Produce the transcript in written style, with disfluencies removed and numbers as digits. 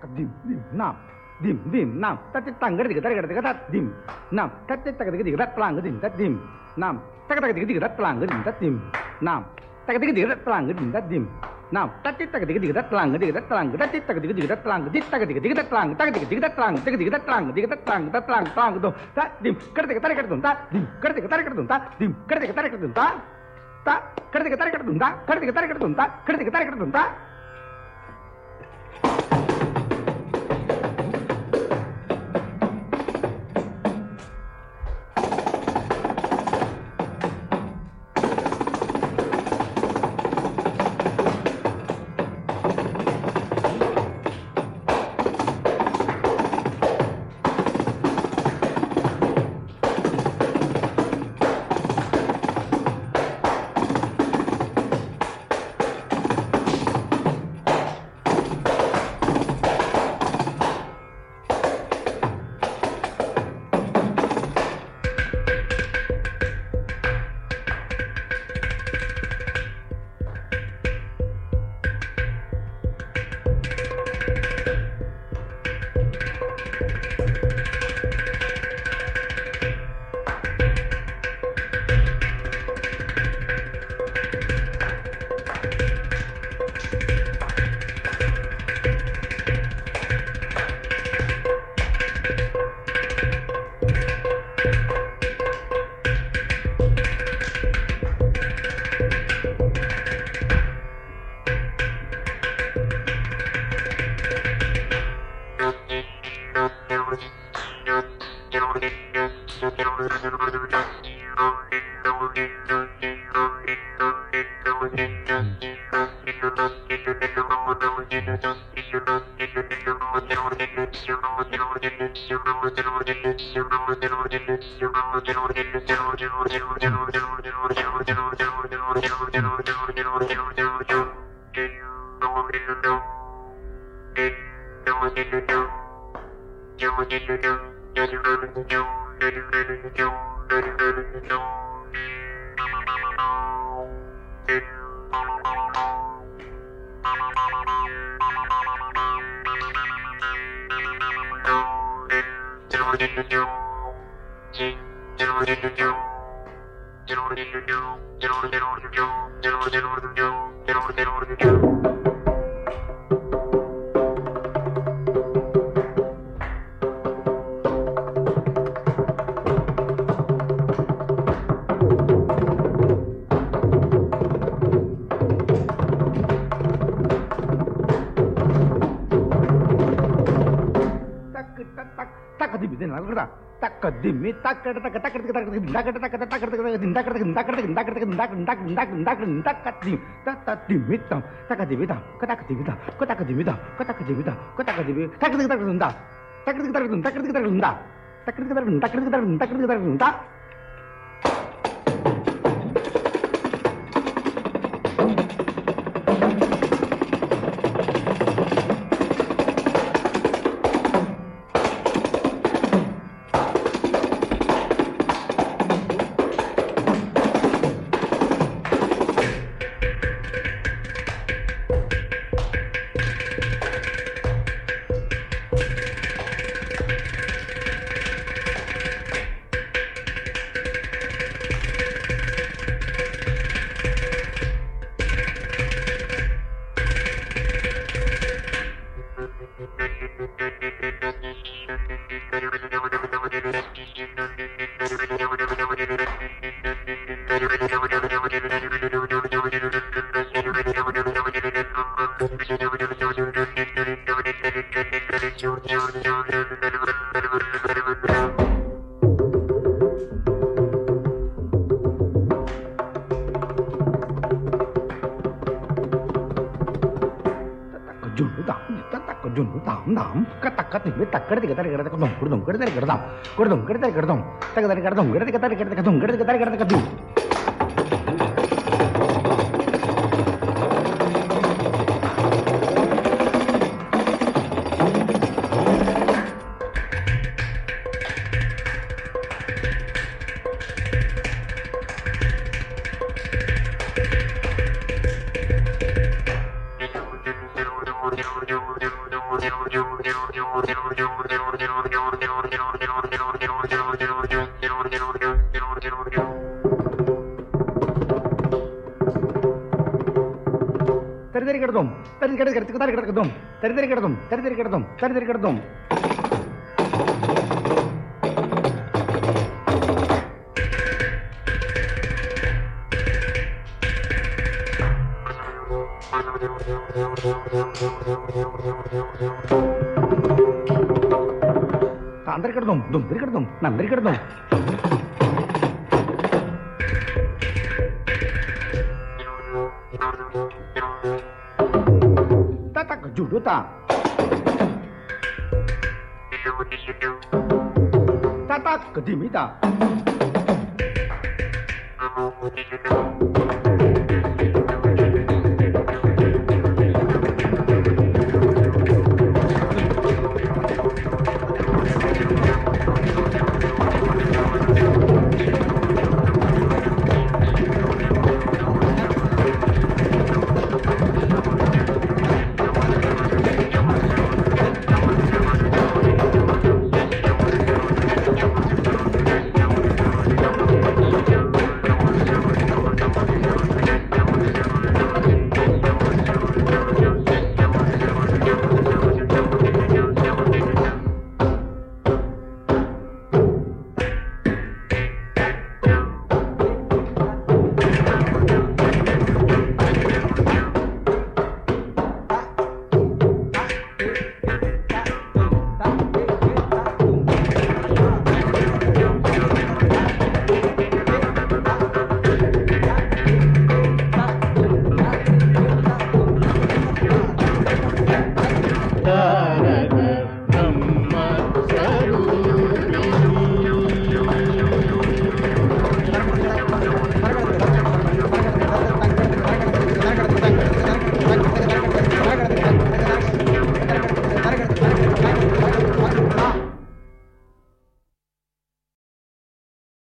dim dim nam dim dim nam tat tang gadi gada gada gada dim nam tat tak gadi gada tlang gadi tat dim nam tak gadi gada tlang gadi tat dim nam tak gadi gada tlang gadi tat dim nam tat tak gadi gada tlang gadi gada tlang tat tak gadi gada tlang gadi tak gadi gada tlang tak gadi gada tlang tak gadi gada tlang gadi tlang tat tlang tlang do tat dim gadi gada gada tat dim gadi gada gada tat dim gadi gada gada tat ta gadi gada gada tat gadi gada gada tat gadi gada gada tat dimmi tak tak tak tak tak tak dim tak tak tak tak tak dim tak tak tak tak dim tak tak tak tak tak tak tak dim tak tak dimmi tak tak dimmi tak tak dimmi tak tak dimmi tak tak dimmi tak tak dimmi tak tak tak dim tak tak tak tak dim tak tak tak dim tak tak tak tak dim tak tak tak dim tak tak tak dim tak தரி கிடதும் தரி கிடக்கிறதுக்கு தரி கிடக்கதும் தரி கிடதும் தரி கிடதும் தரி கிடதும் தாந்தரி கிடதும் தும் தரி கிடதும் நந்தரி கிடதும் tak juduta tatak kedimita